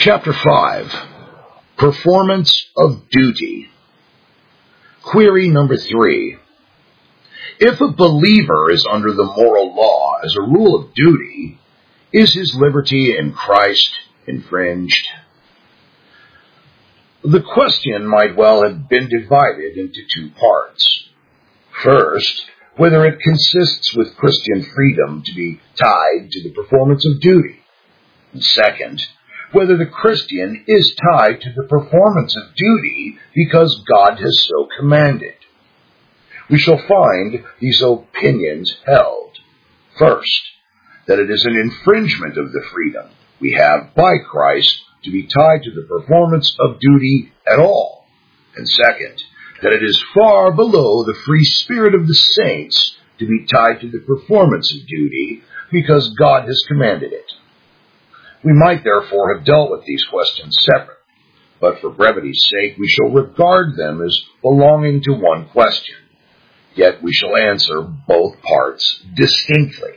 Chapter 5. Performance of Duty. Query number 3. If a believer is under the moral law as a rule of duty, is his liberty in Christ infringed? The question might well have been divided into two parts. First, whether it consists with Christian freedom to be tied to the performance of duty. And second, whether the Christian is tied to the performance of duty because God has so commanded. We shall find these opinions held. First, that it is an infringement of the freedom we have by Christ to be tied to the performance of duty at all. And second, that it is far below the free spirit of the saints to be tied to the performance of duty because God has commanded it. We might therefore have dealt with these questions separately, but for brevity's sake we shall regard them as belonging to one question. Yet we shall answer both parts distinctly.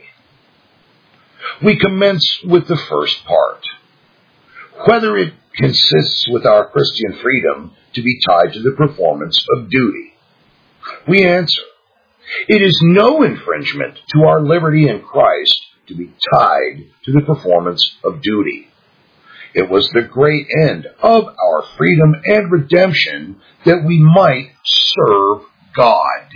We commence with the first part. Whether it consists with our Christian freedom to be tied to the performance of duty. We answer, it is no infringement to our liberty in Christ to be tied to the performance of duty. It was the great end of our freedom and redemption that we might serve God.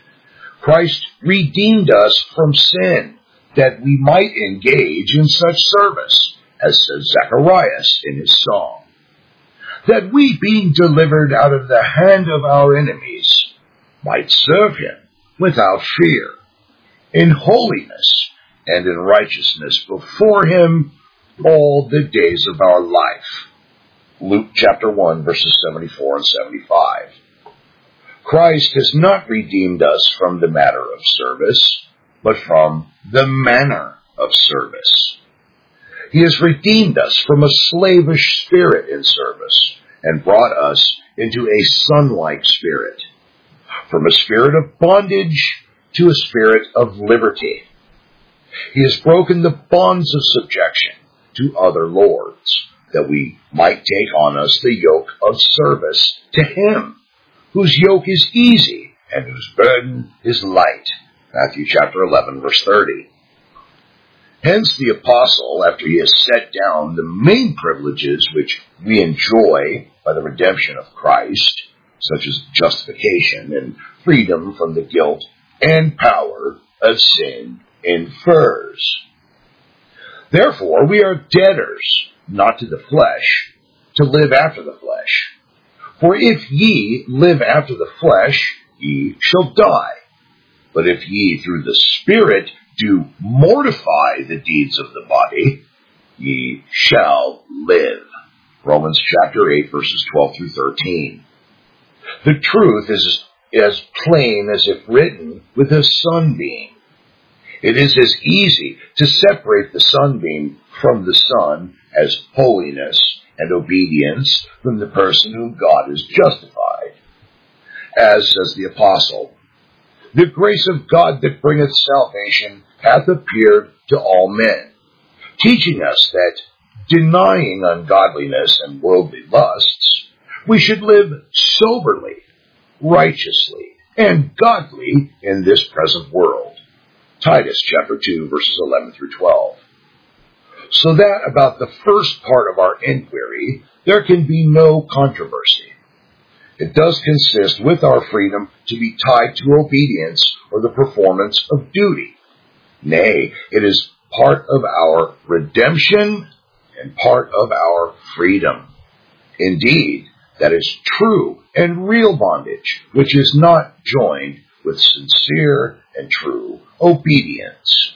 Christ redeemed us from sin, that we might engage in such service, as says Zacharias in his song, that we, being delivered out of the hand of our enemies, might serve him without fear, in holiness and in righteousness before him all the days of our life. Luke chapter 1, verses 74 and 75. Christ has not redeemed us from the matter of service, but from the manner of service. He has redeemed us from a slavish spirit in service and brought us into a son-like spirit, from a spirit of bondage to a spirit of liberty. He has broken the bonds of subjection to other lords, that we might take on us the yoke of service to him, whose yoke is easy and whose burden is light. Matthew chapter 11, verse 30. Hence the apostle, after he has set down the main privileges which we enjoy by the redemption of Christ, such as justification and freedom from the guilt and power of sin, infers. Therefore, we are debtors, not to the flesh, to live after the flesh. For if ye live after the flesh, ye shall die. But if ye through the Spirit do mortify the deeds of the body, ye shall live. Romans chapter 8, verses 12 through 13. The truth is as plain as if written with a sunbeam. It is as easy to separate the sunbeam from the sun as holiness and obedience from the person whom God has justified. As says the apostle, the grace of God that bringeth salvation hath appeared to all men, teaching us that, denying ungodliness and worldly lusts, we should live soberly, righteously, and godly in this present world. Titus chapter 2, verses 11 through 12. So that about the first part of our inquiry, there can be no controversy. It does consist with our freedom to be tied to obedience or the performance of duty. Nay, it is part of our redemption and part of our freedom. Indeed, that is true and real bondage, which is not joined with sincere and true obedience.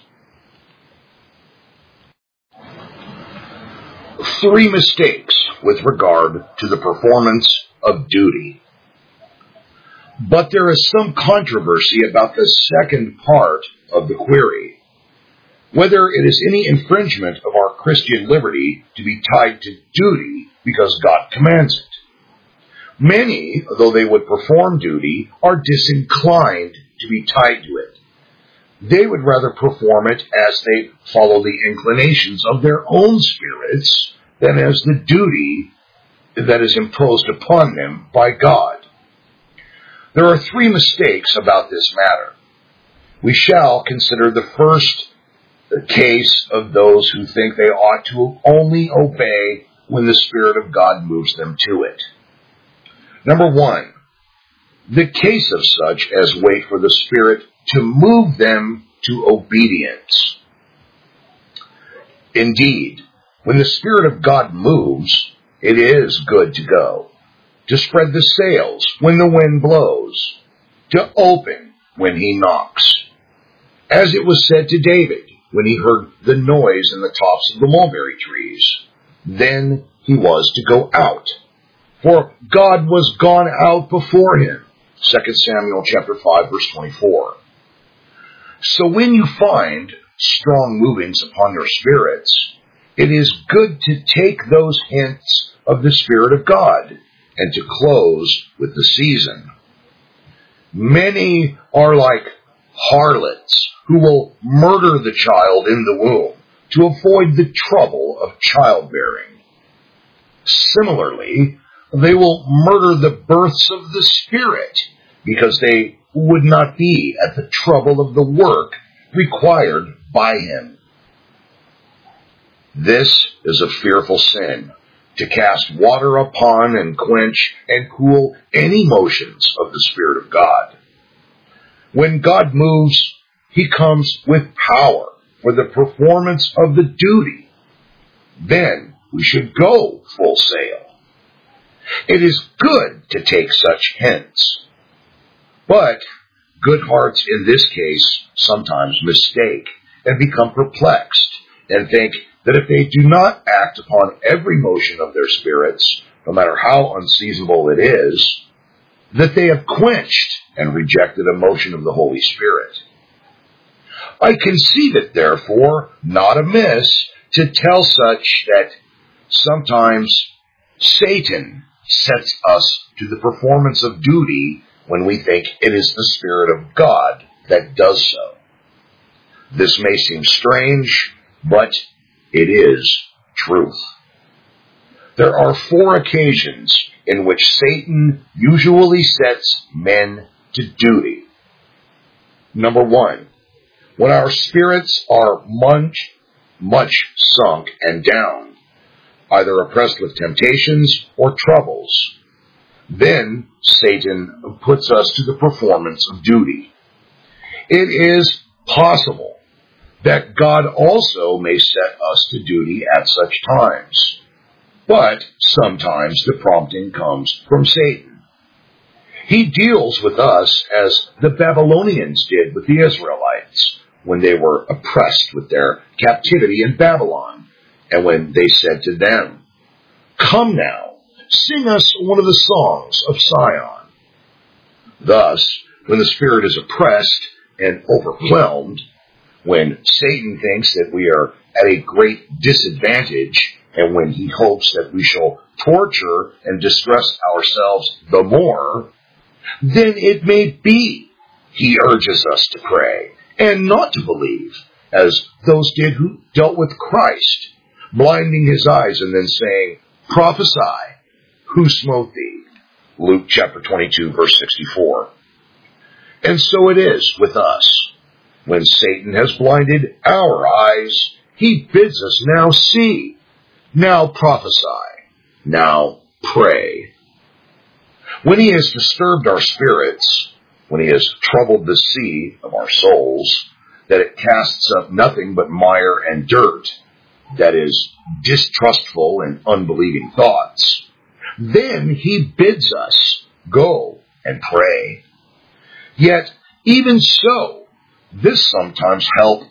3 mistakes with regard to the performance of duty. But there is some controversy about the second part of the query, whether it is any infringement of our Christian liberty to be tied to duty because God commands it. Many, though they would perform duty, are disinclined to be tied to it. They would rather perform it as they follow the inclinations of their own spirits than as the duty that is imposed upon them by God. There are 3 mistakes about this matter. We shall consider the first case of those who think they ought to only obey when the Spirit of God moves them to it. Number 1, the case of such as wait for the Spirit to move them to obedience. Indeed, when the Spirit of God moves, it is good to go, to spread the sails when the wind blows, to open when he knocks. As it was said to David when he heard the noise in the tops of the mulberry trees, then he was to go out, for God was gone out before him. 2 Samuel chapter 5, verse 24. So when you find strong movings upon your spirits, it is good to take those hints of the Spirit of God and to close with the season. Many are like harlots who will murder the child in the womb to avoid the trouble of childbearing. Similarly, they will murder the births of the Spirit because they would not be at the trouble of the work required by him. This is a fearful sin, to cast water upon and quench and cool any motions of the Spirit of God. When God moves, he comes with power for the performance of the duty. Then we should go full sail. It is good to take such hints. But good hearts in this case sometimes mistake and become perplexed and think that if they do not act upon every motion of their spirits, no matter how unseasonable it is, that they have quenched and rejected a motion of the Holy Spirit. I conceive it, therefore, not amiss to tell such that sometimes Satan sets us to the performance of duty when we think it is the Spirit of God that does so. This may seem strange, but it is truth. There are 4 occasions in which Satan usually sets men to duty. Number 1, when our spirits are much sunk and down, either oppressed with temptations or troubles, then Satan puts us to the performance of duty. It is possible that God also may set us to duty at such times, but sometimes the prompting comes from Satan. He deals with us as the Babylonians did with the Israelites when they were oppressed with their captivity in Babylon, and when they said to them, "Come now, sing us one of the songs of Sion." Thus, when the Spirit is oppressed and overwhelmed, when Satan thinks that we are at a great disadvantage, and when he hopes that we shall torture and distress ourselves the more, then it may be he urges us to pray and not to believe, as those did who dealt with Christ, blinding his eyes and then saying, "Prophesy, who smote thee?" Luke chapter 22, verse 64. And so it is with us. When Satan has blinded our eyes, he bids us now see, now prophesy, now pray. When he has disturbed our spirits, when he has troubled the sea of our souls, that it casts up nothing but mire and dirt, that is, distrustful and unbelieving thoughts, then he bids us go and pray. Yet, even so, this sometimes helps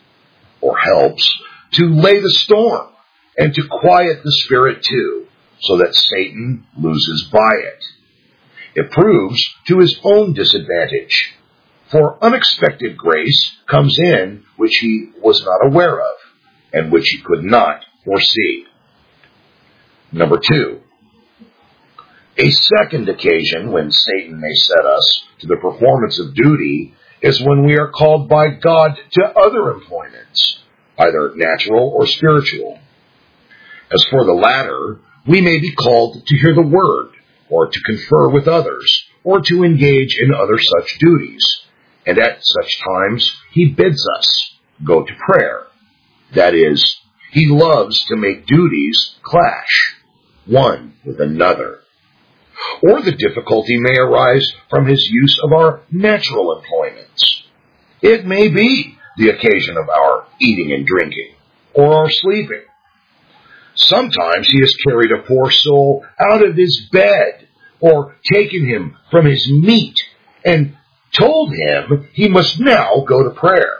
to lay the storm and to quiet the spirit too, so that Satan loses by it. It proves to his own disadvantage, for unexpected grace comes in which he was not aware of, and which he could not foresee. Number 2, a second occasion when Satan may set us to the performance of duty is when we are called by God to other employments, either natural or spiritual. As for the latter, we may be called to hear the word, or to confer with others, or to engage in other such duties. And at such times, he bids us go to prayer. That is, he loves to make duties clash, one with another. Or the difficulty may arise from his use of our natural employments. It may be the occasion of our eating and drinking, or our sleeping. Sometimes he has carried a poor soul out of his bed, or taken him from his meat, and told him he must now go to prayer.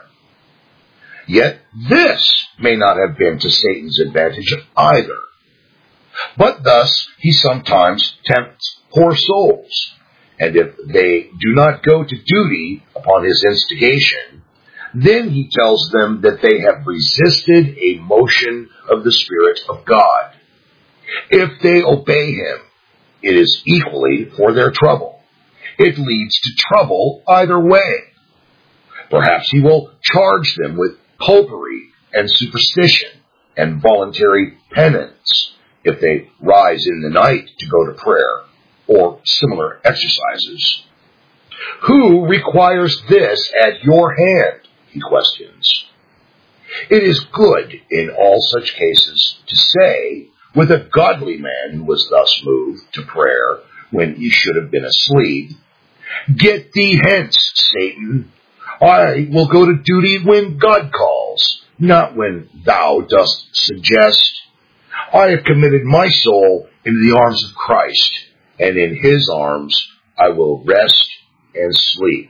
Yet this may not have been to Satan's advantage either. But thus he sometimes tempts poor souls, and if they do not go to duty upon his instigation, then he tells them that they have resisted a motion of the Spirit of God. If they obey him, it is equally for their trouble. It leads to trouble either way. Perhaps he will charge them with popery and superstition and voluntary penance if they rise in the night to go to prayer or similar exercises. Who requires this at your hand? He questions. It is good in all such cases to say, with a godly man who was thus moved to prayer when he should have been asleep, "Get thee hence, Satan. I will go to duty when God calls, not when thou dost suggest. I have committed my soul into the arms of Christ, and in his arms I will rest and sleep."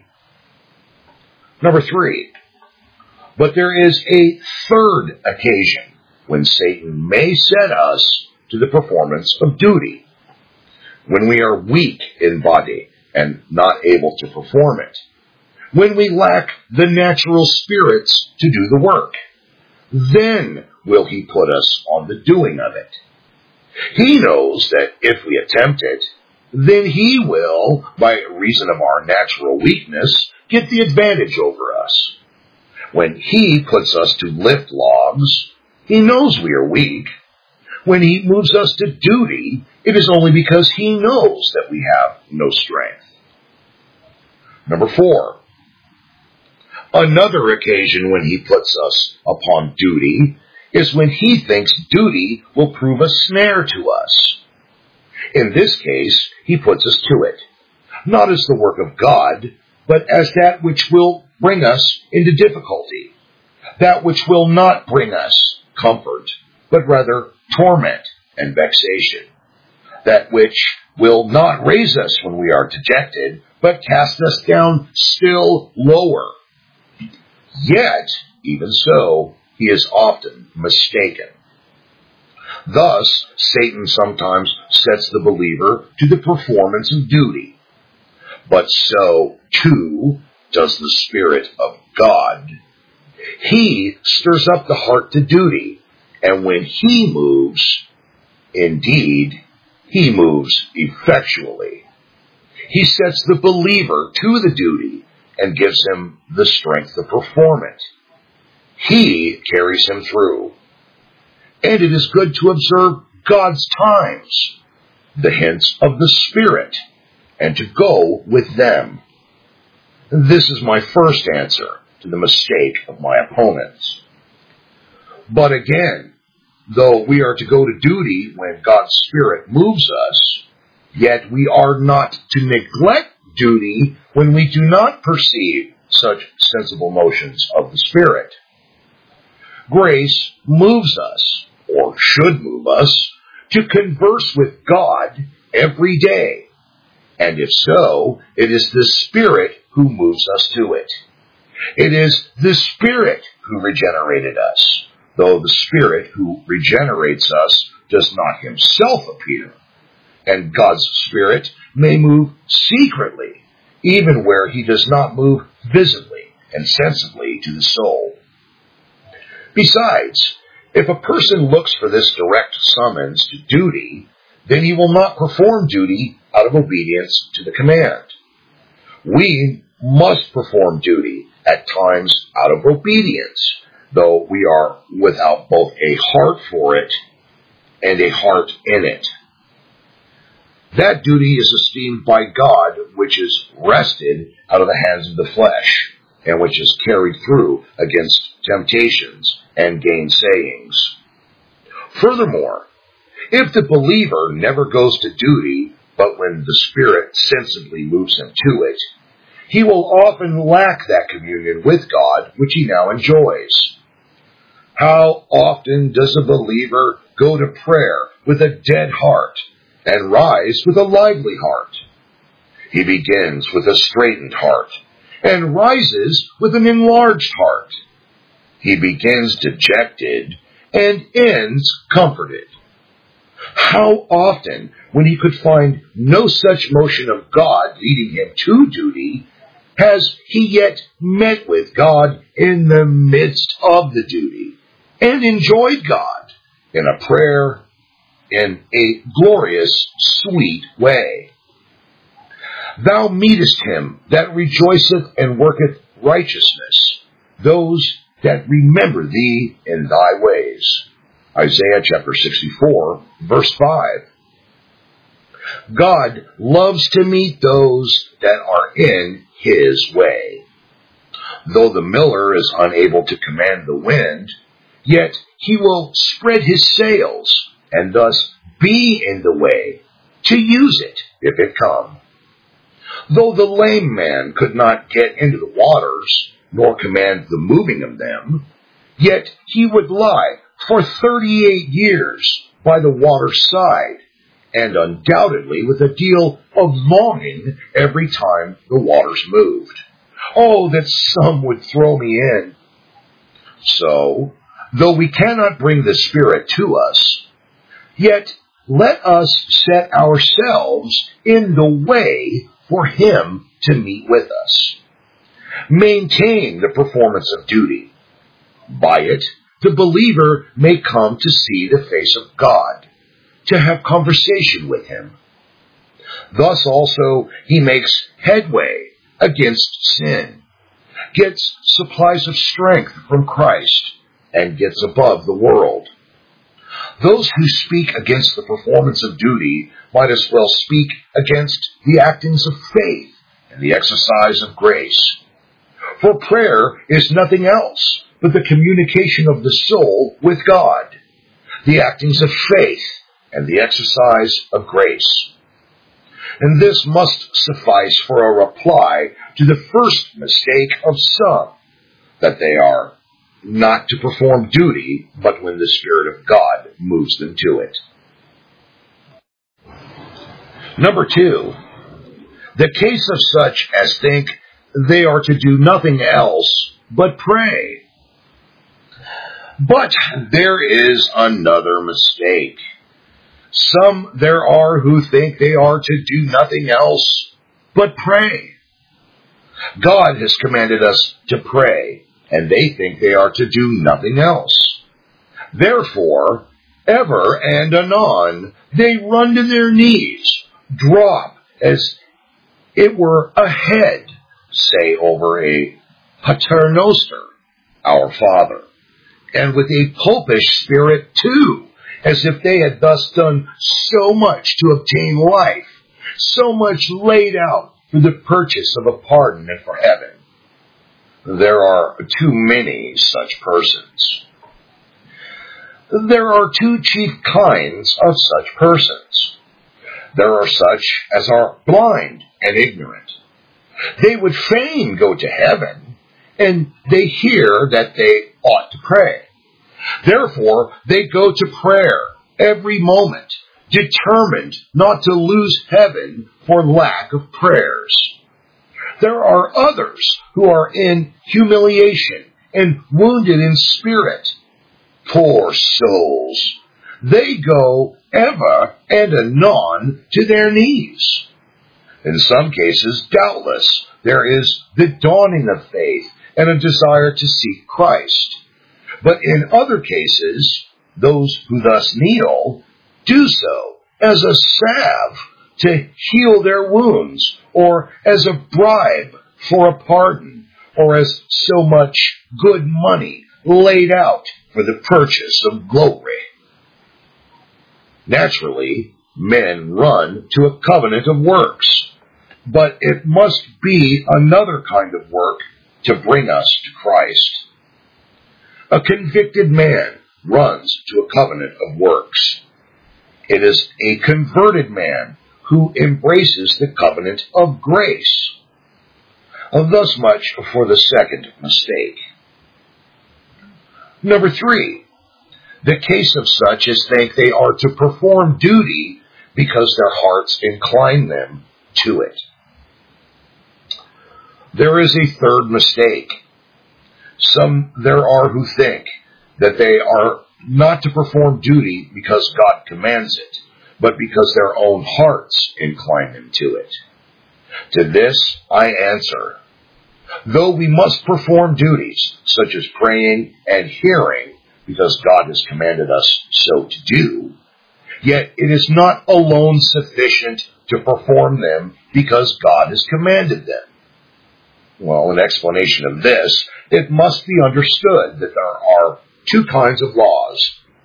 Number 3. But there is a third occasion when Satan may set us to the performance of duty. When we are weak in body and not able to perform it. When we lack the natural spirits to do the work. Then will he put us on the doing of it. He knows that if we attempt it, then he will, by reason of our natural weakness, get the advantage over us. When he puts us to lift logs, he knows we are weak. When he moves us to duty, it is only because he knows that we have no strength. Number 4. Another occasion when he puts us upon duty is when he thinks duty will prove a snare to us. In this case, he puts us to it, not as the work of God, but as that which will bring us into difficulty, that which will not bring us comfort, but rather torment and vexation, that which will not raise us when we are dejected, but cast us down still lower. Yet, even so, he is often mistaken. Thus, Satan sometimes sets the believer to the performance of duty. But so, too, does the Spirit of God. He stirs up the heart to duty, and when he moves, indeed, he moves effectually. He sets the believer to the duty and gives him the strength to perform it. He carries him through. And it is good to observe God's times, the hints of the Spirit, and to go with them. This is my first answer to the mistake of my opponents. But again, though we are to go to duty when God's Spirit moves us, yet we are not to neglect duty when we do not perceive such sensible motions of the Spirit. Grace moves us, or should move us, to converse with God every day. And if so, it is the Spirit who moves us to it. It is the Spirit who regenerated us, though the Spirit who regenerates us does not himself appear. And God's Spirit may move secretly, even where he does not move visibly and sensibly to the soul. Besides, if a person looks for this direct summons to duty, then he will not perform duty out of obedience to the command. We must perform duty at times out of obedience, though we are without both a heart for it and a heart in it. That duty is esteemed by God which is wrested out of the hands of the flesh, and which is carried through against temptations and gainsayings. Furthermore, if the believer never goes to duty, but when the Spirit sensibly moves him to it, he will often lack that communion with God which he now enjoys. How often does a believer go to prayer with a dead heart and rise with a lively heart? He begins with a straitened heart and rises with an enlarged heart. He begins dejected and ends comforted. How often, when he could find no such motion of God leading him to duty, has he yet met with God in the midst of the duty and enjoyed God in a prayer in a glorious, sweet way? Thou meetest him that rejoiceth and worketh righteousness, those that remember thee in thy ways. Isaiah chapter 64, verse 5. God loves to meet those that are in his way. Though the miller is unable to command the wind, yet he will spread his sails and thus be in the way to use it if it come. Though the lame man could not get into the waters, nor command the moving of them, yet he would lie for 38 years by the water's side, and undoubtedly with a deal of longing every time the waters moved. Oh, that some would throw me in. So, though we cannot bring the Spirit to us, yet let us set ourselves in the way for him to meet with us. Maintain the performance of duty. By it, the believer may come to see the face of God, to have conversation with him. Thus also he makes headway against sin, gets supplies of strength from Christ, and gets above the world. Those who speak against the performance of duty might as well speak against the actings of faith and the exercise of grace. For prayer is nothing else but the communication of the soul with God, the actings of faith and the exercise of grace. And this must suffice for a reply to the first mistake of some, that they are not to perform duty, but when the Spirit of God moves them to it. Number 2, the case of such as think they are to do nothing else but pray. But there is another mistake. Some there are who think they are to do nothing else but pray. God has commanded us to pray, and they think they are to do nothing else. Therefore, ever and anon, they run to their knees, drop as it were a head, say over a paternoster, our Father, and with a popish spirit too, as if they had thus done so much to obtain life, so much laid out for the purchase of a pardon and for heaven. There are too many such persons. There are two chief kinds of such persons. There are such as are blind and ignorant. They would fain go to heaven, and they hear that they ought to pray. Therefore, they go to prayer every moment, determined not to lose heaven for lack of prayers. There are others who are in humiliation and wounded in spirit. Poor souls! They go ever and anon to their knees. In some cases, doubtless, there is the dawning of faith and a desire to seek Christ. But in other cases, those who thus kneel do so as a salve to heal their wounds, or as a bribe for a pardon, or as so much good money laid out for the purchase of glory. Naturally, men run to a covenant of works, but it must be another kind of work to bring us to Christ. A convicted man runs to a covenant of works. It is a converted man who embraces the covenant of grace. Thus much for the second mistake. Number 3, the case of such as think they are to perform duty because their hearts incline them to it. There is a third mistake. Some there are who think that they are not to perform duty because God commands it, but because their own hearts incline them to it. To this I answer, though we must perform duties such as praying and hearing because God has commanded us so to do, yet it is not alone sufficient to perform them because God has commanded them. Well, in explanation of this, it must be understood that there are two kinds of laws.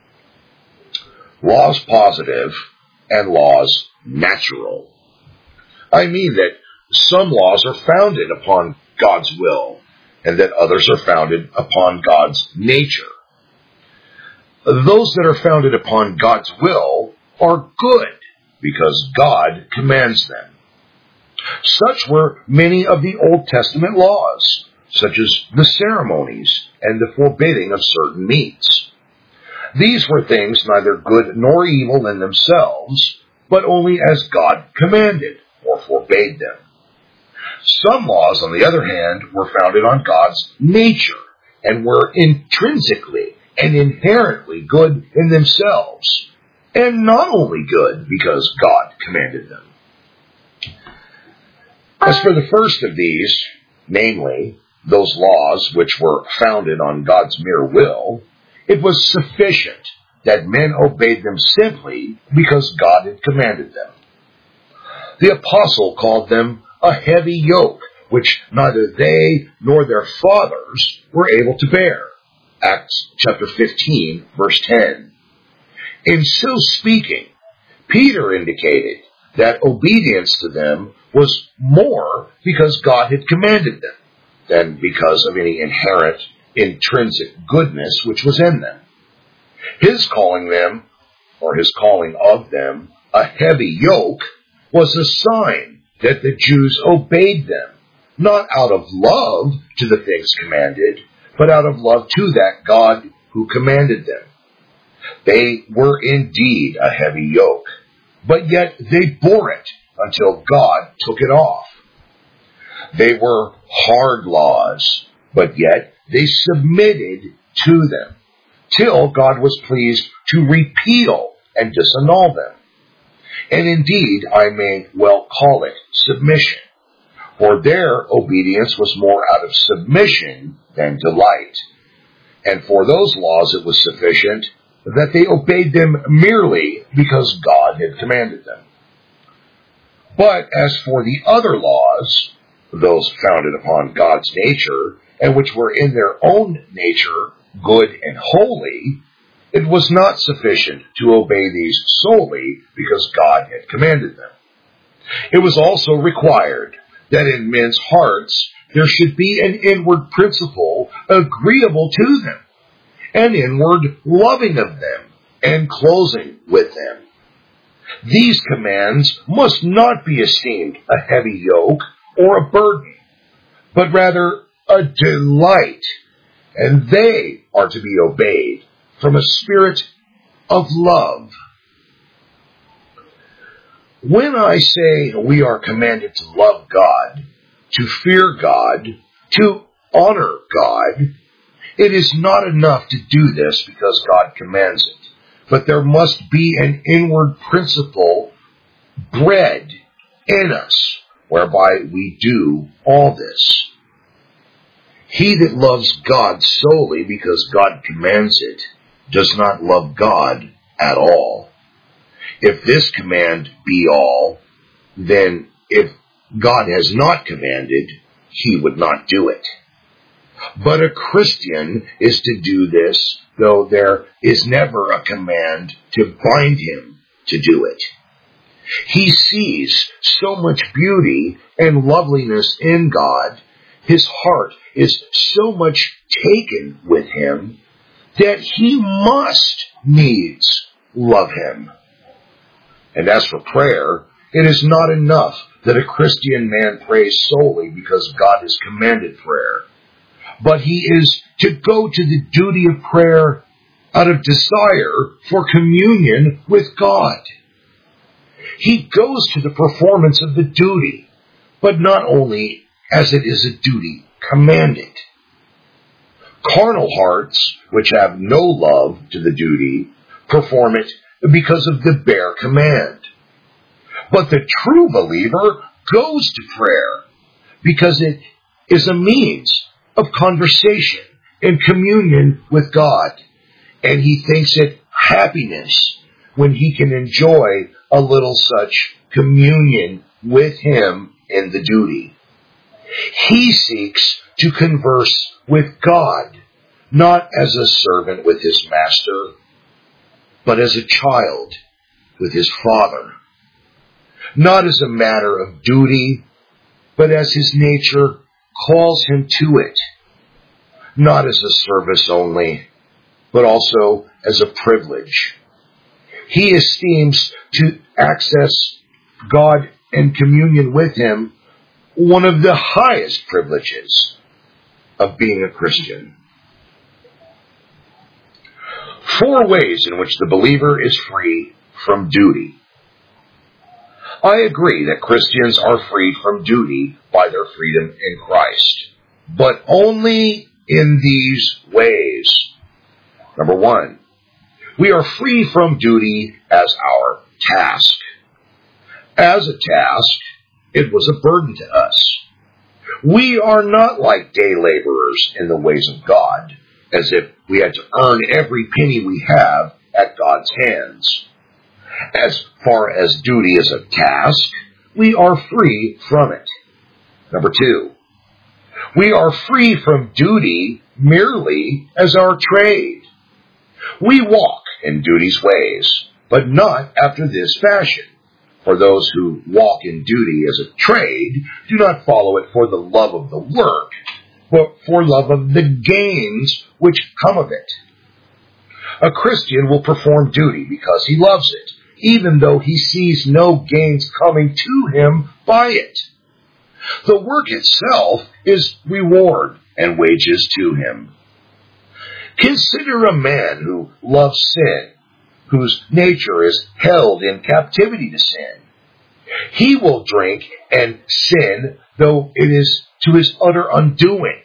Laws positive and laws natural. I mean that some laws are founded upon God's will, and that others are founded upon God's nature. Those that are founded upon God's will are good, because God commands them. Such were many of the Old Testament laws, such as the ceremonies and the forbidding of certain meats. These were things neither good nor evil in themselves, but only as God commanded or forbade them. Some laws, on the other hand, were founded on God's nature and were intrinsically and inherently good in themselves, and not only good because God commanded them. As for the first of these, namely, those laws which were founded on God's mere will, it was sufficient that men obeyed them simply because God had commanded them. The apostle called them a heavy yoke, which neither they nor their fathers were able to bear. Acts chapter 15, verse 10. In so speaking, Peter indicated that obedience to them was more because God had commanded them than because of any inherent, intrinsic goodness which was in them. His calling them, or his calling of them, a heavy yoke was a sign that the Jews obeyed them, not out of love to the things commanded, but out of love to that God who commanded them. They were indeed a heavy yoke, but yet they bore it until God took it off. They were hard laws, but yet they submitted to them, till God was pleased to repeal and disannul them. And indeed, I may well call it submission, for their obedience was more out of submission than delight. And for those laws it was sufficient that they obeyed them merely because God had commanded them. But as for the other laws, those founded upon God's nature, and which were in their own nature good and holy, it was not sufficient to obey these solely because God had commanded them. It was also required that in men's hearts there should be an inward principle agreeable to them, an inward loving of them, and closing with them. These commands must not be esteemed a heavy yoke or a burden, but rather a delight, and they are to be obeyed from a spirit of love. When I say we are commanded to love God, to fear God, to honor God, it is not enough to do this because God commands it, but there must be an inward principle bred in us, whereby we do all this. He that loves God solely because God commands it does not love God at all. If this command be all, then if God has not commanded, he would not do it. But a Christian is to do this, though there is never a command to bind him, to do it. He sees so much beauty and loveliness in God, his heart is so much taken with him, that he must needs love him. And as for prayer, it is not enough that a Christian man prays solely because God has commanded prayer, but he is to go to the duty of prayer out of desire for communion with God. He goes to the performance of the duty, but not only as it is a duty commanded. Carnal hearts, which have no love to the duty, perform it because of the bare command. But the true believer goes to prayer because it is a means of conversation and communion with God, and he thinks it happiness when he can enjoy a little such communion with him in the duty. He seeks to converse with God, not as a servant with his master, but as a child with his father. Not as a matter of duty, but as his nature calls him to it. Not as a service only, but also as a privilege. He esteems to access God and communion with him one of the highest privileges of being a Christian. 4 ways in which the believer is free from duty. I agree that Christians are freed from duty by their freedom in Christ, but only in these ways. Number 1, we are free from duty as our task. As a task, it was a burden to us. We are not like day laborers in the ways of God, as if we had to earn every penny we have at God's hands. As far as duty is a task, we are free from it. Number 2, we are free from duty merely as our trade. We walk in duty's ways, but not after this fashion. For those who walk in duty as a trade do not follow it for the love of the work, but for love of the gains which come of it. A Christian will perform duty because he loves it, even though he sees no gains coming to him by it. The work itself is reward and wages to him. Consider a man who loves sin, whose nature is held in captivity to sin. He will drink and sin, though it is to his utter undoing.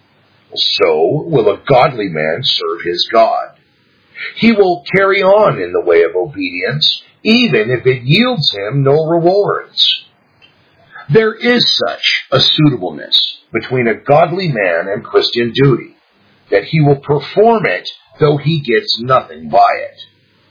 So will a godly man serve his God. He will carry on in the way of obedience, even if it yields him no rewards. There is such a suitableness between a godly man and Christian duty, that he will perform it though he gets nothing by it.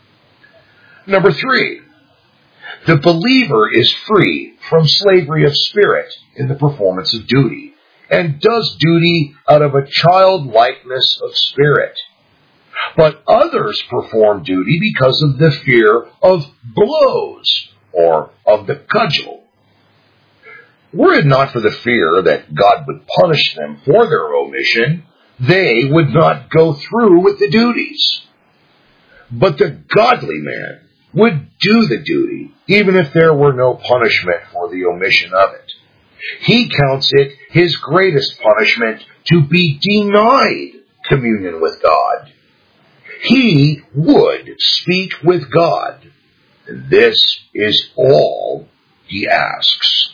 Number 3, the believer is free from slavery of spirit in the performance of duty, and does duty out of a childlikeness of spirit. But others perform duty because of the fear of blows, or of the cudgel. Were it not for the fear that God would punish them for their omission, they would not go through with the duties. But the godly man would do the duty, even if there were no punishment for the omission of it. He counts it his greatest punishment to be denied communion with God. He would speak with God, and this is all he asks.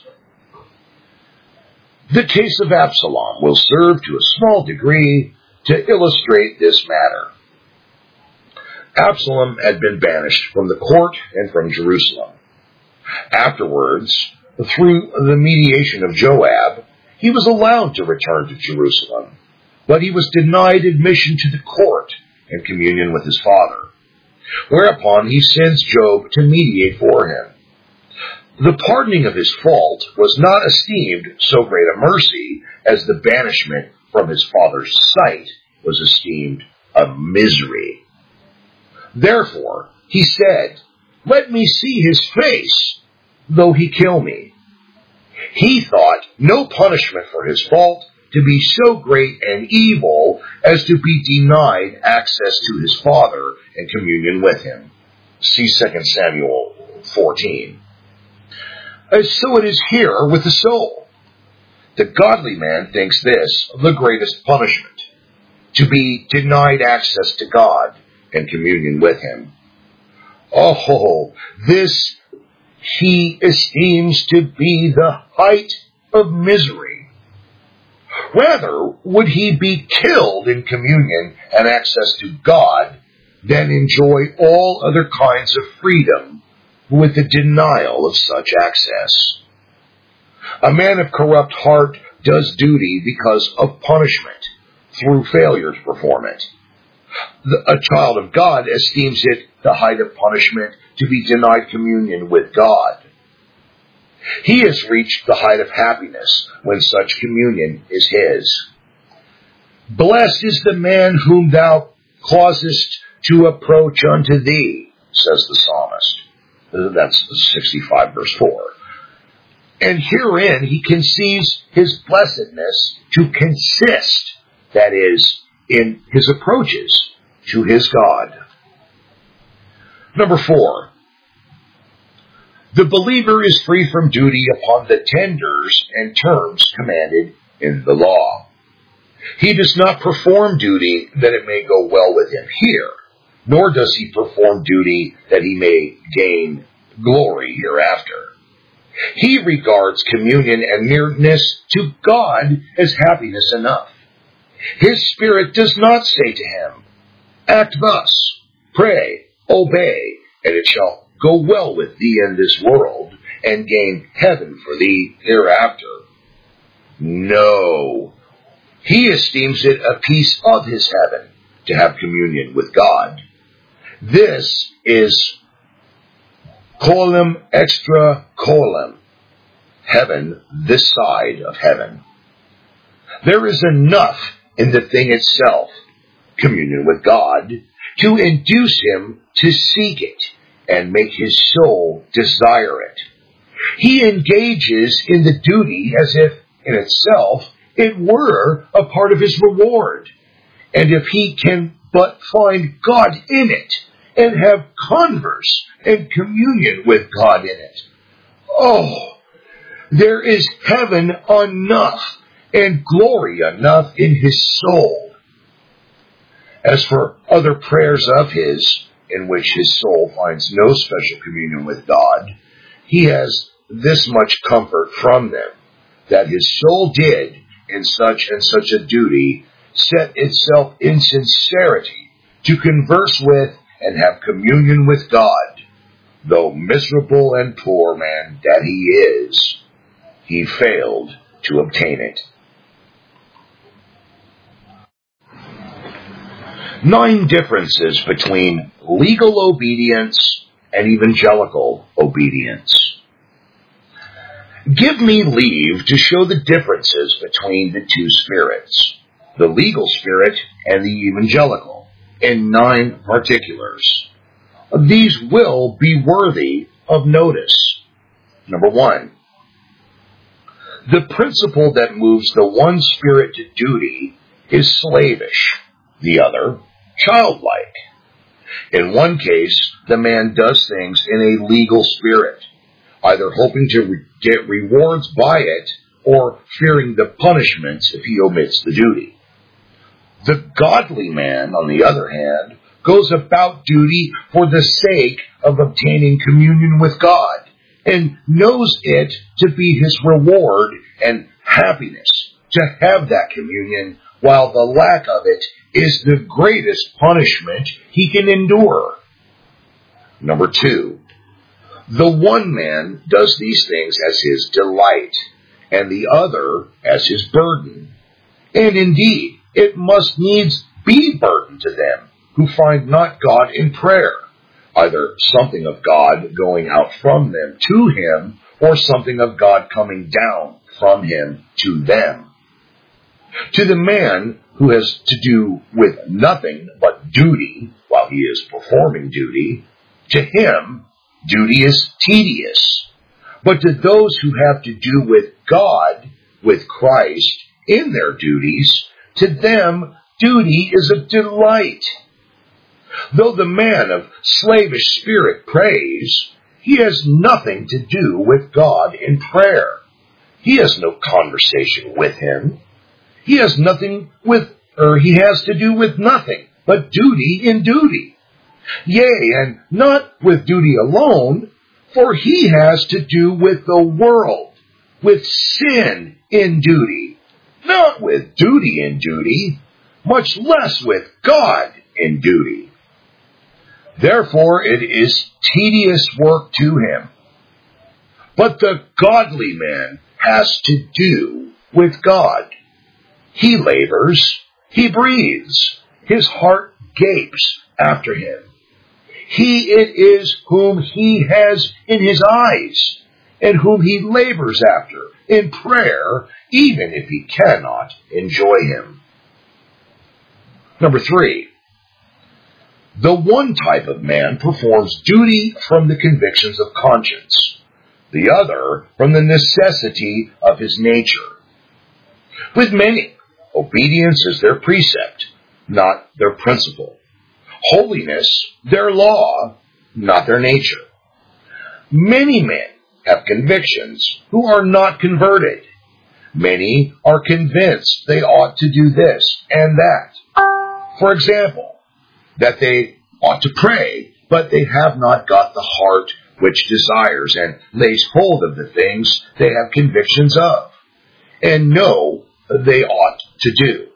The case of Absalom will serve to a small degree to illustrate this matter. Absalom had been banished from the court and from Jerusalem. Afterwards, through the mediation of Joab, he was allowed to return to Jerusalem, but he was denied admission to the court and communion with his father. Whereupon he sends Joab to mediate for him. The pardoning of his fault was not esteemed so great a mercy as the banishment from his father's sight was esteemed a misery. Therefore, he said, let me see his face, though he kill me. He thought no punishment for his fault to be so great and evil as to be denied access to his Father and communion with him. See 2 Samuel 14. So it is here with the soul. The godly man thinks this the greatest punishment, to be denied access to God and communion with him. Oh, this he esteems to be the height of misery. Rather would he be killed in communion and access to God than enjoy all other kinds of freedom with the denial of such access. A man of corrupt heart does duty because of punishment through failure to perform it. A child of God esteems it the height of punishment to be denied communion with God. He has reached the height of happiness when such communion is his. Blessed is the man whom thou causest to approach unto thee, says the psalmist. That's 65 verse 4. And herein he conceives his blessedness to consist, that is, in his approaches to his God. Number 4. The believer is free from duty upon the tenders and terms commanded in the law. He does not perform duty that it may go well with him here, nor does he perform duty that he may gain glory hereafter. He regards communion and nearness to God as happiness enough. His spirit does not say to him, act thus, pray, obey, and it shall go well with thee in this world, and gain heaven for thee hereafter. No. He esteems it a piece of his heaven to have communion with God. This is coelum extra coelum, heaven this side of heaven. There is enough in the thing itself, communion with God, to induce him to seek it and make his soul desire it. He engages in the duty as if, in itself, it were a part of his reward. And if he can but find God in it, and have converse and communion with God in it, oh, there is heaven enough and glory enough in his soul. As for other prayers of his, in which his soul finds no special communion with God, he has this much comfort from them, that his soul did, in such and such a duty, set itself in sincerity to converse with and have communion with God, though miserable and poor man that he is, he failed to obtain it. 9 differences between legal obedience and evangelical obedience. Give me leave to show the differences between the two spirits, the legal spirit and the evangelical, in 9 particulars. These will be worthy of notice. Number 1. The principle that moves the one spirit to duty is slavish, the other childlike. In one case, the man does things in a legal spirit, either hoping to get rewards by it or fearing the punishments if he omits the duty. The godly man, on the other hand, goes about duty for the sake of obtaining communion with God, and knows it to be his reward and happiness to have that communion, while the lack of it is the greatest punishment he can endure. Number 2. The one man does these things as his delight, and the other as his burden. And indeed, it must needs be burden to them who find not God in prayer, either something of God going out from them to him, or something of God coming down from him to them. To the man who has to do with nothing but duty while he is performing duty, to him duty is tedious. But to those who have to do with God, with Christ, in their duties, to them duty is a delight. Though the man of slavish spirit prays, he has nothing to do with God in prayer. He has no conversation with him. He has to do with nothing but duty in duty. Yea, and not with duty alone, for he has to do with the world, with sin in duty, not with duty in duty, much less with God in duty. Therefore it is tedious work to him. But the godly man has to do with God. He labors, he breathes, his heart gapes after him. He it is whom he has in his eyes, and whom he labors after in prayer, even if he cannot enjoy him. Number 3. The one type of man performs duty from the convictions of conscience, the other from the necessity of his nature. With many, obedience is their precept, not their principle. Holiness, their law, not their nature. Many men have convictions who are not converted. Many are convinced they ought to do this and that. For example, that they ought to pray, but they have not got the heart which desires and lays hold of the things they have convictions of, and know they ought to do.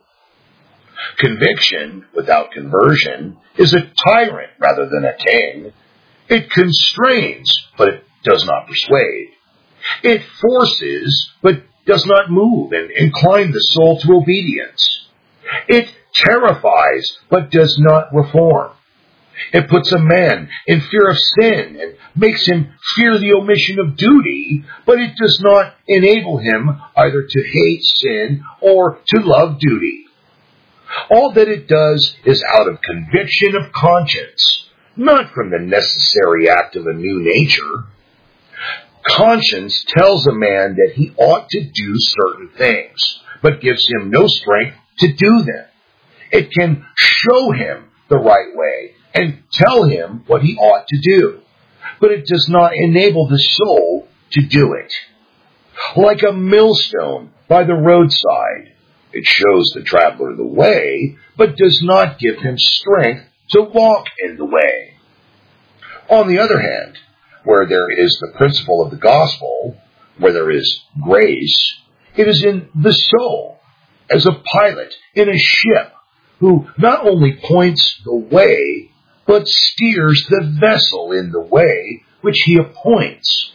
Conviction without conversion is a tyrant rather than a king. It constrains, but it does not persuade. It forces, but does not move and incline the soul to obedience. It terrifies, but does not reform. It puts a man in fear of sin and makes him fear the omission of duty, but it does not enable him either to hate sin or to love duty. All that it does is out of conviction of conscience, not from the necessary act of a new nature. Conscience tells a man that he ought to do certain things, but gives him no strength to do them. It can show him the right way and tell him what he ought to do, but it does not enable the soul to do it. Like a millstone by the roadside, it shows the traveler the way, but does not give him strength to walk in the way. On the other hand, where there is the principle of the gospel, where there is grace, it is in the soul, as a pilot in a ship, who not only points the way, but steers the vessel in the way which he appoints.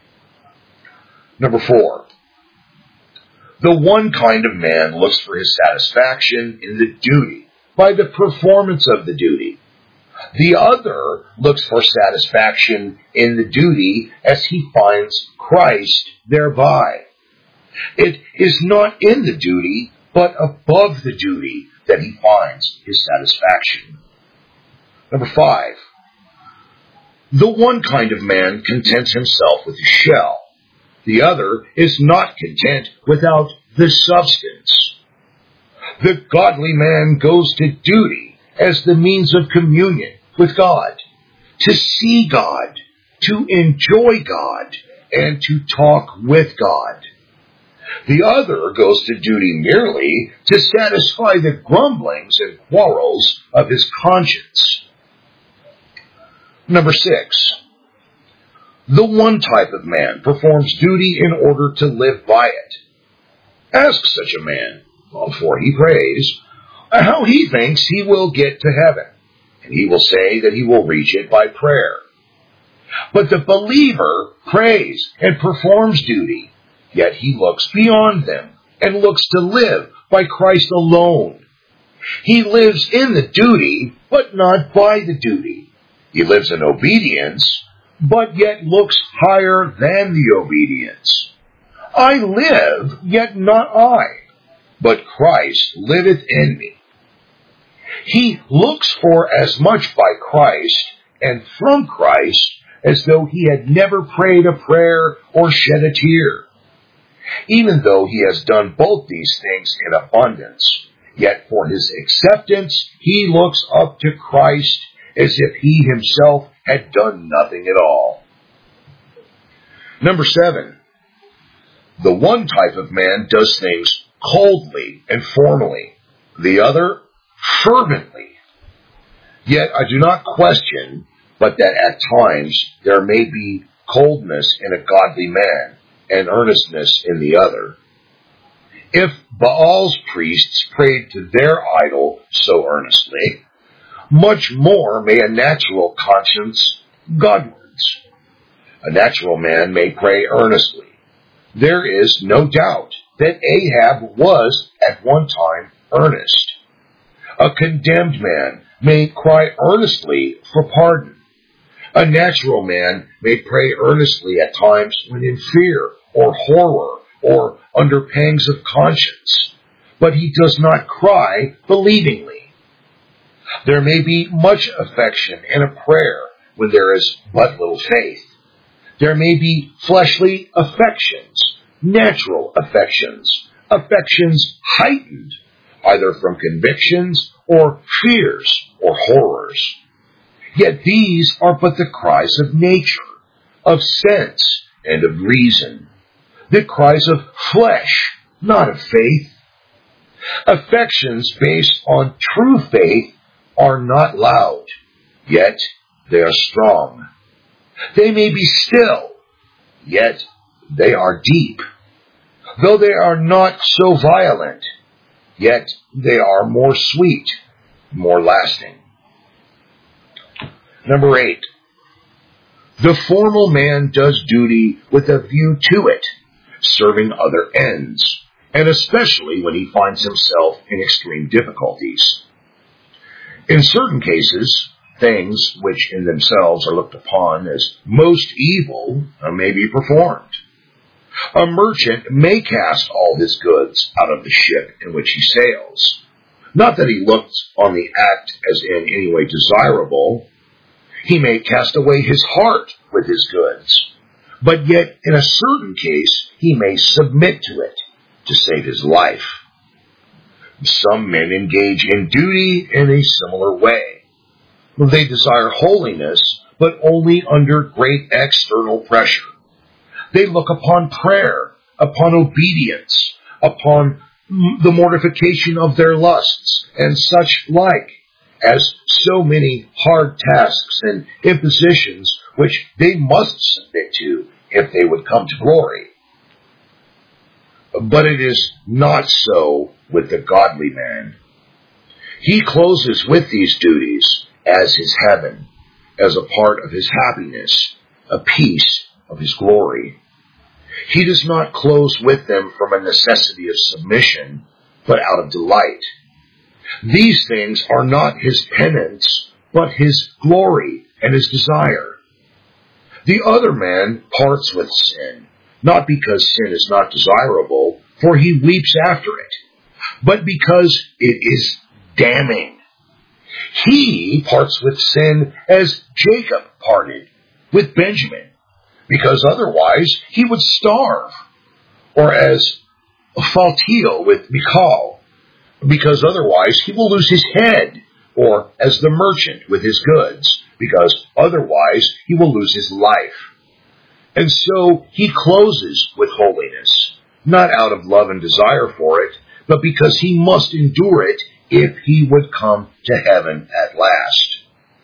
Number 4. The one kind of man looks for his satisfaction in the duty, by the performance of the duty. The other looks for satisfaction in the duty as he finds Christ thereby. It is not in the duty, but above the duty that he finds his satisfaction. Number 5. The one kind of man contents himself with the shell. The other is not content without the substance. The godly man goes to duty as the means of communion with God, to see God, to enjoy God, and to talk with God. The other goes to duty merely to satisfy the grumblings and quarrels of his conscience. Number 6. The one type of man performs duty in order to live by it. Ask such a man, before he prays, how he thinks he will get to heaven, and he will say that he will reach it by prayer. But the believer prays and performs duty, yet he looks beyond them and looks to live by Christ alone. He lives in the duty, but not by the duty. He lives in obedience, but yet looks higher than the obedience. I live, yet not I, but Christ liveth in me. He looks for as much by Christ and from Christ as though he had never prayed a prayer or shed a tear. Even though he has done both these things in abundance, yet for his acceptance he looks up to Christ as if he himself had done nothing at all. Number 7. The one type of man does things coldly and formally, the other fervently. Yet I do not question but that at times there may be coldness in a godly man and earnestness in the other. If Baal's priests prayed to their idol so earnestly, much more may a natural conscience Godwards. A natural man may pray earnestly. There is no doubt that Ahab was at one time earnest. A condemned man may cry earnestly for pardon. A natural man may pray earnestly at times when in fear or horror or under pangs of conscience, but he does not cry believingly. There may be much affection in a prayer when there is but little faith. There may be fleshly affections, natural affections, affections heightened, either from convictions or fears or horrors. Yet these are but the cries of nature, of sense, and of reason, the cries of flesh, not of faith. Affections based on true faith are not loud, yet they are strong. They may be still, yet they are deep. Though they are not so violent, yet they are more sweet, more lasting. Number 8. The formal man does duty with a view to it, serving other ends, and especially when he finds himself in extreme difficulties. In certain cases, things which in themselves are looked upon as most evil may be performed. A merchant may cast all his goods out of the ship in which he sails. Not that he looks on the act as in any way desirable. He may cast away his heart with his goods. But yet, in a certain case, he may submit to it to save his life. Some men engage in duty in a similar way. They desire holiness, but only under great external pressure. They look upon prayer, upon obedience, upon the mortification of their lusts, and such like, as so many hard tasks and impositions which they must submit to if they would come to glory. But it is not so with the godly man. He closes with these duties as his heaven, as a part of his happiness, a piece of his glory. He does not close with them from a necessity of submission, but out of delight. These things are not his penance, but his glory and his desire. The other man parts with sin, not because sin is not desirable, for he weeps after it, but because it is damning. He parts with sin as Jacob parted with Benjamin, because otherwise he would starve, or as Phaltiel with Michal, because otherwise he will lose his head, or as the merchant with his goods, because otherwise he will lose his life. And so he closes with holiness, not out of love and desire for it, but because he must endure it if he would come to heaven at last.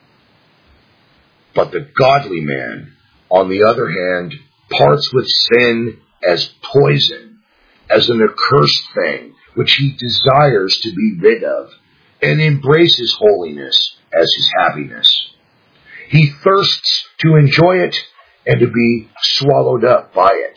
But the godly man, on the other hand, parts with sin as poison, as an accursed thing, which he desires to be rid of, and embraces holiness as his happiness. He thirsts to enjoy it and to be swallowed up by it.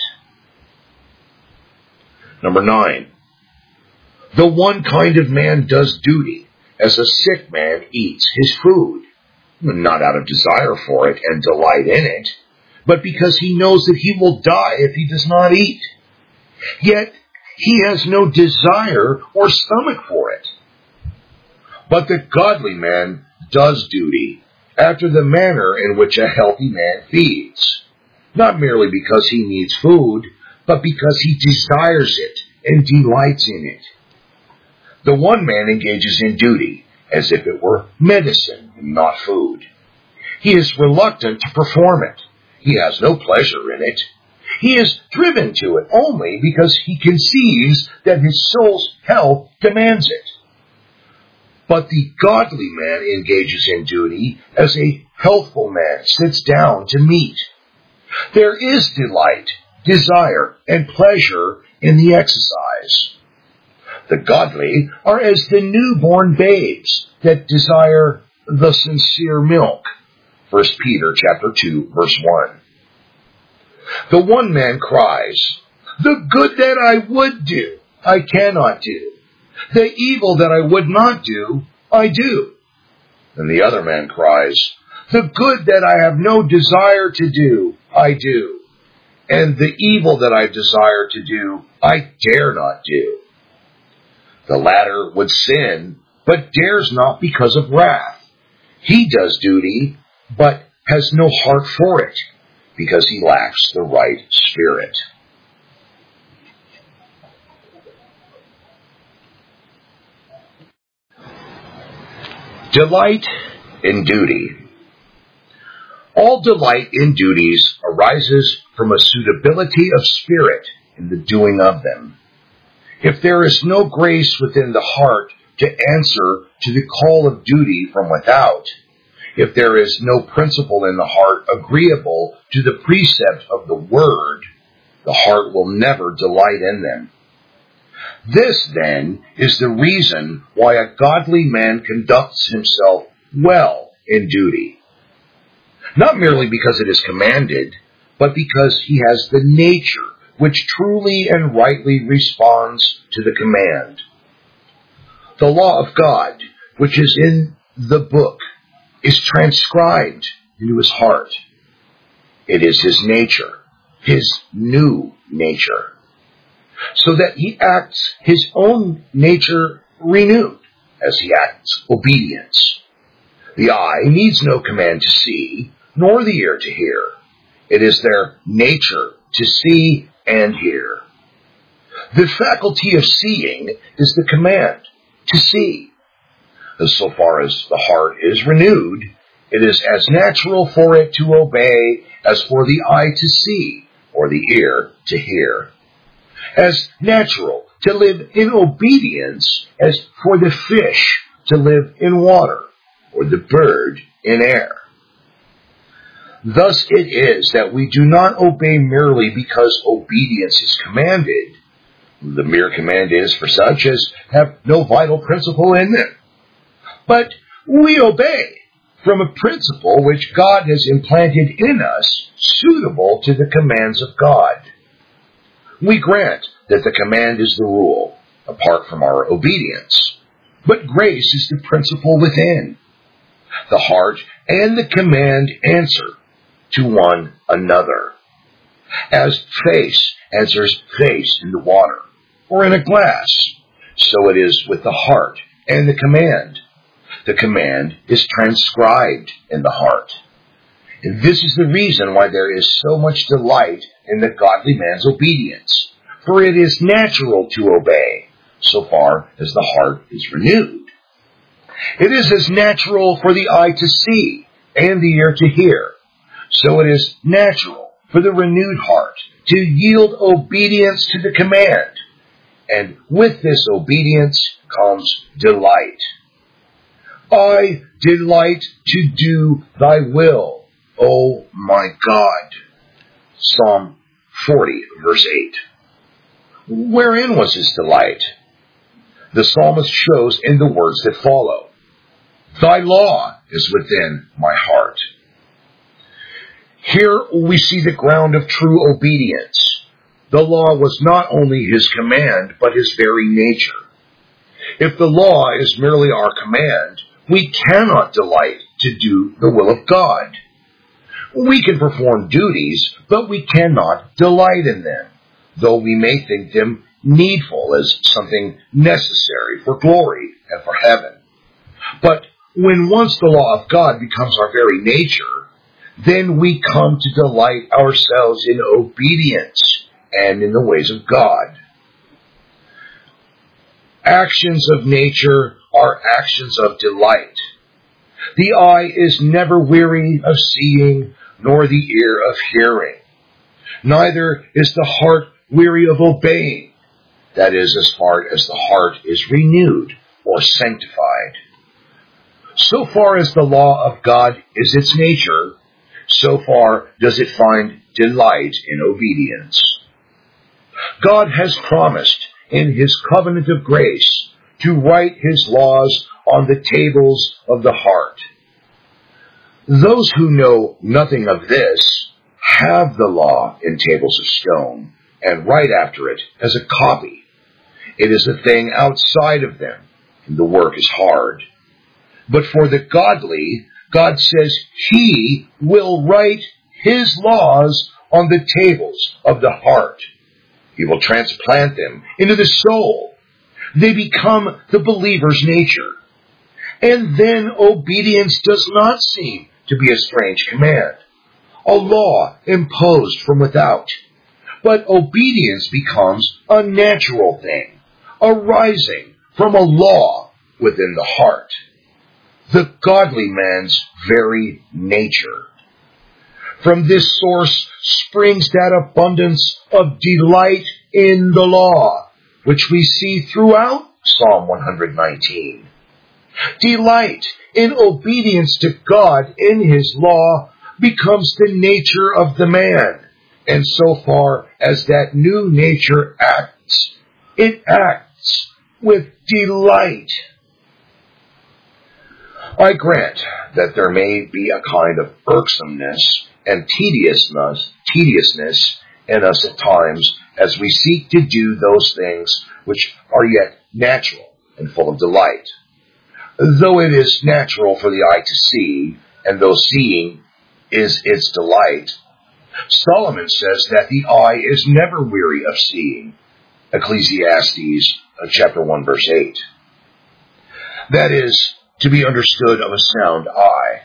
Number 9. The one kind of man does duty as a sick man eats his food, not out of desire for it and delight in it, but because he knows that he will die if he does not eat. Yet he has no desire or stomach for it. But the godly man does duty after the manner in which a healthy man feeds, not merely because he needs food, but because he desires it and delights in it. The one man engages in duty as if it were medicine and not food. He is reluctant to perform it. He has no pleasure in it. He is driven to it only because he conceives that his soul's health demands it. But the godly man engages in duty as a healthful man sits down to meat. There is delight, desire, and pleasure in the exercise. The godly are as the newborn babes that desire the sincere milk. 1 Peter chapter 2, verse 1. The one man cries, "The good that I would do, I cannot do. The evil that I would not do, I do." And the other man cries, "The good that I have no desire to do, I do. And the evil that I desire to do, I dare not do." The latter would sin, but dares not because of wrath. He does duty, but has no heart for it, because he lacks the right spirit. Delight in duty. All delight in duties arises from a suitability of spirit in the doing of them. If there is no grace within the heart to answer to the call of duty from without, if there is no principle in the heart agreeable to the precept of the word, the heart will never delight in them. This, then, is the reason why a godly man conducts himself well in duty. Not merely because it is commanded, but because he has the nature which truly and rightly responds to the command. The law of God, which is in the book, is transcribed into his heart. It is his nature, his new nature, so that he acts his own nature renewed as he acts obedience. The eye needs no command to see, nor the ear to hear. It is their nature to see and hear. The faculty of seeing is the command to see. So far as the heart is renewed, it is as natural for it to obey as for the eye to see or the ear to hear. As natural to live in obedience as for the fish to live in water or the bird in air. Thus it is that we do not obey merely because obedience is commanded. The mere command is for such as have no vital principle in them. But we obey from a principle which God has implanted in us, suitable to the commands of God. We grant that the command is the rule, apart from our obedience. But grace is the principle within. The heart and the command answer to one another. As face answers face in the water or in a glass, so it is with the heart and the command. The command is transcribed in the heart. And this is the reason why there is so much delight in the godly man's obedience. For it is natural to obey, so far as the heart is renewed. It is as natural for the eye to see and the ear to hear. So it is natural for the renewed heart to yield obedience to the command. And with this obedience comes delight. I delight to do thy will, O my God. Psalm 40, verse 8. Wherein was his delight? The psalmist shows in the words that follow. Thy law is within my heart. Here we see the ground of true obedience. The law was not only his command, but his very nature. If the law is merely our command, we cannot delight to do the will of God. We can perform duties, but we cannot delight in them, though we may think them needful as something necessary for glory and for heaven. But when once the law of God becomes our very nature, then we come to delight ourselves in obedience and in the ways of God. Actions of nature are actions of delight. The eye is never weary of seeing, nor the ear of hearing. Neither is the heart weary of obeying, that is, as far as the heart is renewed or sanctified. So far as the law of God is its nature, so far does it find delight in obedience. God has promised in His covenant of grace to write His laws on the tables of the heart. Those who know nothing of this have the law in tables of stone and write after it as a copy. It is a thing outside of them, and the work is hard. But for the godly, God says He will write His laws on the tables of the heart. He will transplant them into the soul. They become the believer's nature. And then obedience does not seem to be a strange command, a law imposed from without. But obedience becomes a natural thing, arising from a law within the heart, the godly man's very nature. From this source springs that abundance of delight in the law, which we see throughout Psalm 119. Delight in obedience to God in His law becomes the nature of the man, and so far as that new nature acts, it acts with delight. I grant that there may be a kind of irksomeness and tediousness in us at times as we seek to do those things which are yet natural and full of delight. Though it is natural for the eye to see, and though seeing is its delight, Solomon says that the eye is never weary of seeing. Ecclesiastes chapter 1 verse 8. That is to be understood of a sound eye.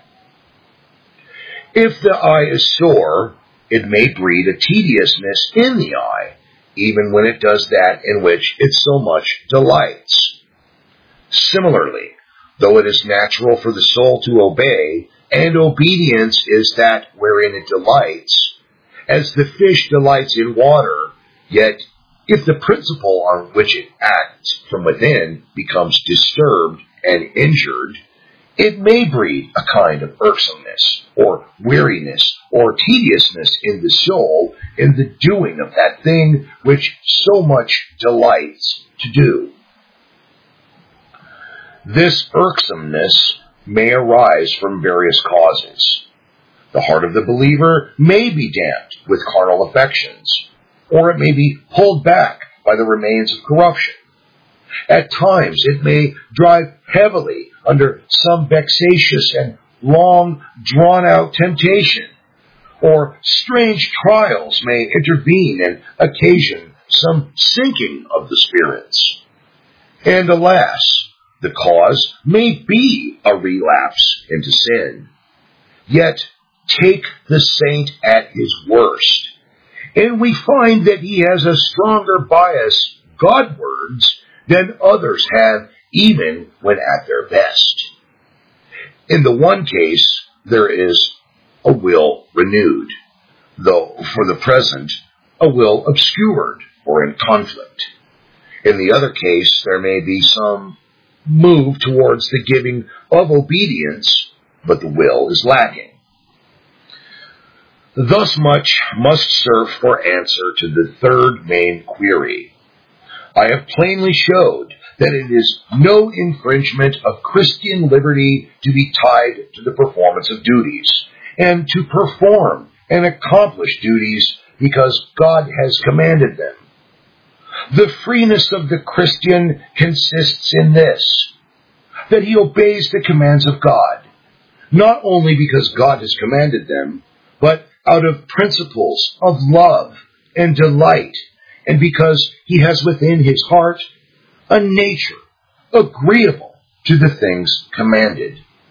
If the eye is sore, it may breed a tediousness in the eye, even when it does that in which it so much delights. Similarly, though it is natural for the soul to obey, and obedience is that wherein it delights, as the fish delights in water, yet if the principle on which it acts from within becomes disturbed and injured, it may breed a kind of irksomeness, or weariness, or tediousness in the soul in the doing of that thing which so much delights to do. This irksomeness may arise from various causes. The heart of the believer may be damped with carnal affections, or it may be pulled back by the remains of corruption. At times it may drive heavily under some vexatious and long drawn-out temptation, or strange trials may intervene and occasion some sinking of the spirits. And alas, the cause may be a relapse into sin. Yet take the saint at his worst, and we find that he has a stronger bias Godwards than others have, even when at their best. In the one case, there is a will renewed, though for the present, a will obscured or in conflict. In the other case, there may be some move towards the giving of obedience, but the will is lacking. Thus much must serve for answer to the third main query. I have plainly showed that it is no infringement of Christian liberty to be tied to the performance of duties, and to perform and accomplish duties because God has commanded them. The freeness of the Christian consists in this, that he obeys the commands of God, not only because God has commanded them, but out of principles of love and delight, and because he has within his heart a nature agreeable to the things commanded.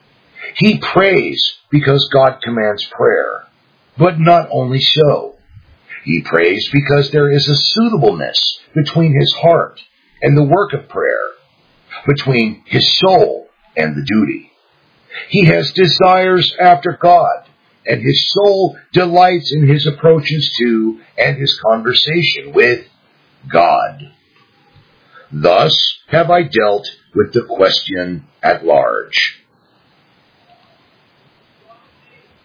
He prays because God commands prayer, but not only so. He prays because there is a suitableness between his heart and the work of prayer, between his soul and the duty. He has desires after God, and his soul delights in his approaches to and his conversation with God. Thus have I dealt with the question at large.